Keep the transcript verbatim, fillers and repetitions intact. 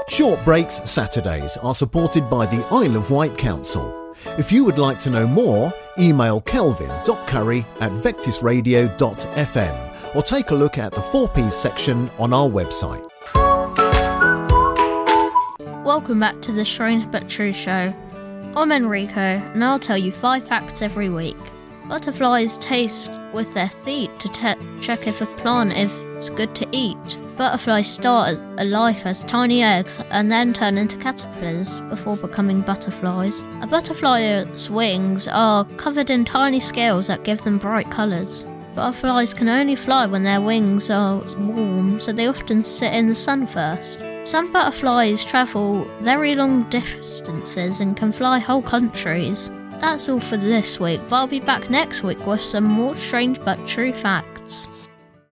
Short Breaks Saturdays are supported by the Isle of Wight Council. If you would like to know more, email kelvin dot curry at vectis radio dot f m or take a look at the four Ps section on our website. Welcome back to the Strange But True show. I'm Enrico, and I'll tell you five facts every week. Butterflies taste with their feet to te- check if a plant is good to eat. Butterflies start as a life as tiny eggs and then turn into caterpillars before becoming butterflies. A butterfly's wings are covered in tiny scales that give them bright colours. Butterflies can only fly when their wings are warm, so they often sit in the sun first. Some butterflies travel very long distances and can fly whole countries. That's all for this week, but I'll be back next week with some more strange but true facts.